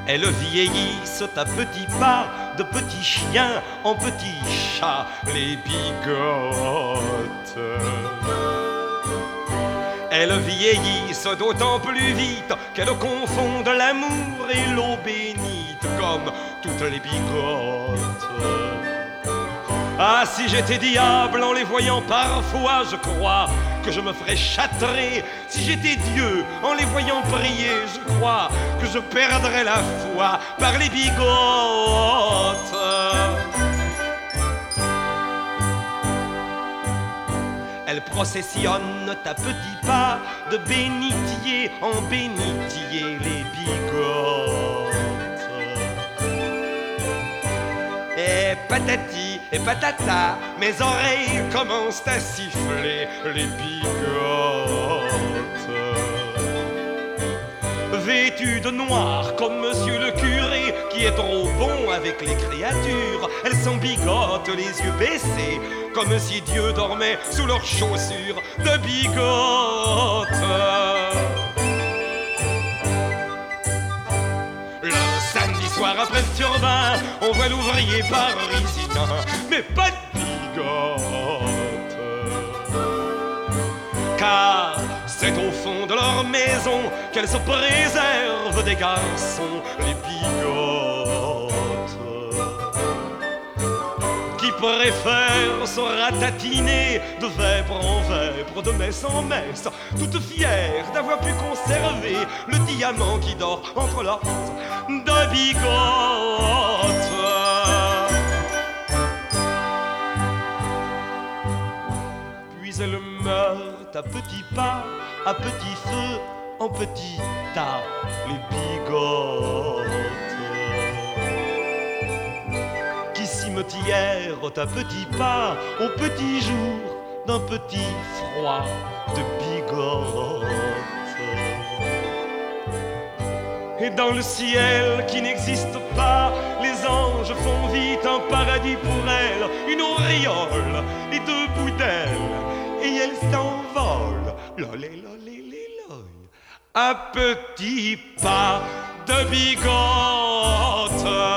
Elles vieillissent à petits pas, de petits chiens en petits chats, les bigotes. Elles vieillissent d'autant plus vite qu'elles confondent l'amour et l'eau bénite, comme toutes les bigotes. Ah, si j'étais diable en les voyant parfois, je crois que je me ferais châtrer. Si j'étais Dieu en les voyant prier, je crois que je perdrais la foi par les bigotes. Elles processionnent à petits pas, de bénitier en bénitier, les bigotes. Et patati et patata, mes oreilles commencent à siffler, les bigotes. Vêtues de noir comme monsieur le curé, qui est trop bon avec les créatures, elles s'embigotent les yeux baissés, comme si Dieu dormait sous leurs chaussures de bigotes. Samedi soir après le turbin, on voit l'ouvrier parisien, mais pas de bigote. Car c'est au fond de leur maison qu'elles se préservent des garçons, les bigotes, qui préfèrent se ratatiner de vêpres en vêpres, de messe en messe, toutes fières d'avoir pu conserver le diamant qui dort entre leurs de bigotes. Puis elles meurent à petits pas, à petit feu, en petit tas, les bigotes, qui cimetièrent à petits pas, au petit jour d'un petit froid de bigotes. Et dans le ciel qui n'existe pas, les anges font vite un paradis pour elles, une auréole et debout d'elles, et elles s'envolent, lolé, lolé, lolé, à petits pas de bigote.